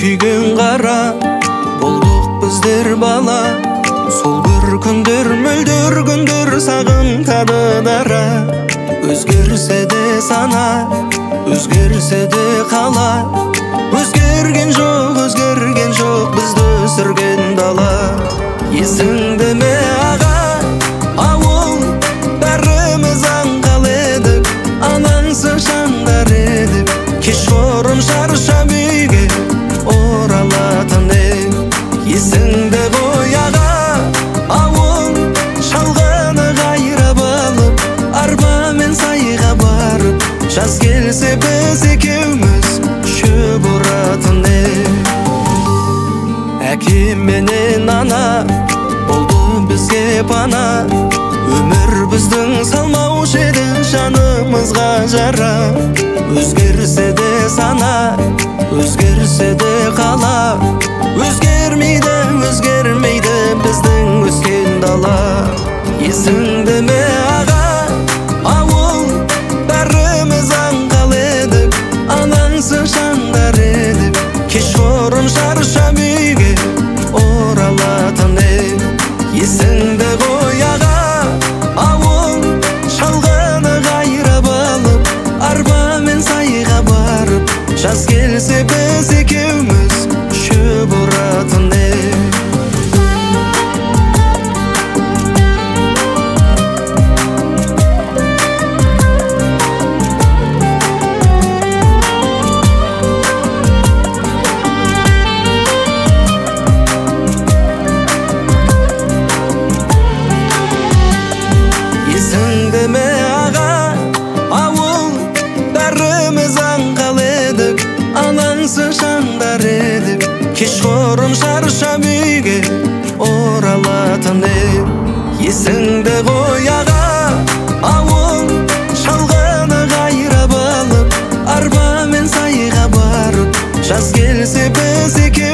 сүйген қара, болдық біздер бала. Сол бір күндер мөлдір күндер сағынтады дара. Өзгерсе де сана, өзгерсе де қала. Өзгерген жоқ бізді өсірген дала. Есіңде ме аға, ауыл бәріміз аңғал едік, алаңсыз жандар едік. Кешқұрым шаршап үйге оралатын ек. Есіңде ғой аға, ауыл шалғыны қайрап алып, арбамен сайға барып, жаз келсе біз екеуміз шөп оратын ек. Әкем менен ана болды бізге пана, өмір біздің салмаушы еді жанымызға жара. Өзгерсе де сана, өзгерсе де қала. Өзгермейді біздің өскен дала. Есіңде ме аға, ауыл бәріміз аңғал едік, алаңсыз жандар едік. Кешқұрым шаршап үйге оралатын ек. Есіңде ғой аға, ауыл шалғыны қайрап алып, арбамен сайға барып, жаз келсе біз екеуміз шөп оратын ек. Есіңде ме аға, ауыл бәріміз аңғал едік, алаңсыз жандар едік. Кешқұрым шаршап үйге оралатын ек. Есіңде ғой аға, ауыл шалғыны қайрап алып, арбамен сайға барып, жаз келсе біз екеуміз